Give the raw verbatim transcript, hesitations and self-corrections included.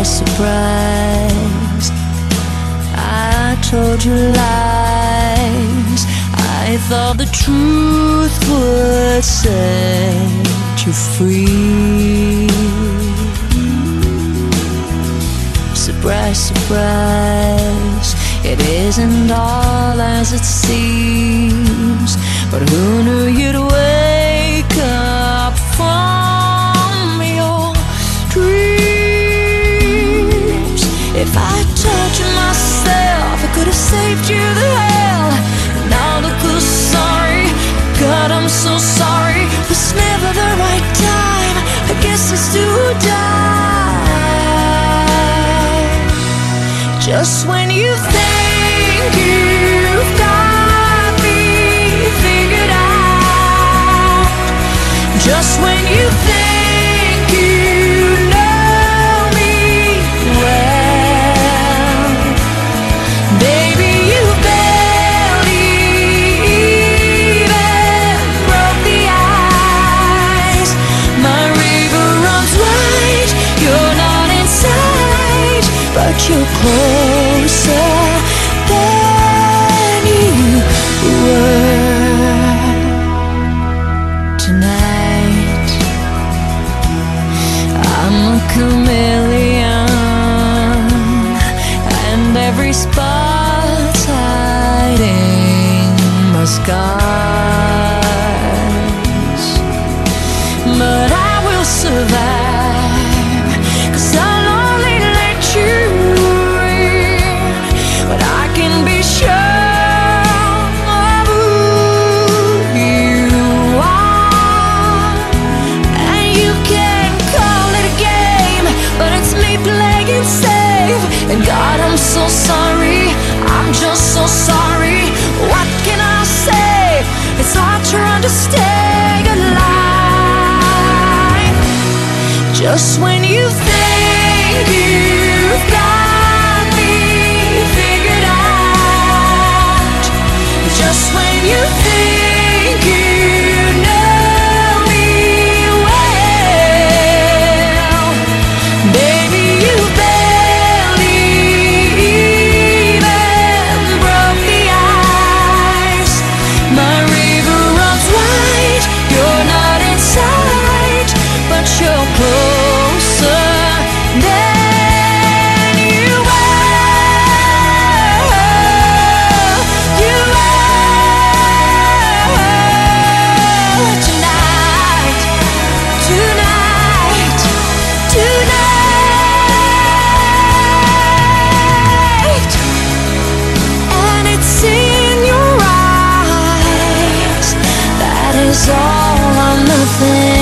surprise. I told you lies. I thought the truth would set you free. Surprise, surprise, it isn't all as it seems. But who knew you'd wake up from your dreams? If I told you myself, I could have saved you the hell. Now look who's sorry. God, I'm so sorry. Was never the right time. I guess it's to die. Just when you think you've got me figured out, just when you think you know me well, baby, you barely even broke the ice. My river runs wide, you're not inside, but you're closer than you were. Tonight I'm a chameleon, and every spot's hiding my scars. But I will survive, 'cause I'll only let you in when I can be sure of who you are. And you can call it a game, but it's me playing safe. And God, I'm so sorry, I'm just so sorry. What can I say? It's hard trying to stay alive. Just when you think you've got me figured out, just when you think you know me well, baby, you barely even broke the ice. My river runs wide, you're not inside, but you're closer than you were. You were. Tonight, tonight, tonight, and it's in your eyes. That is all or nothing.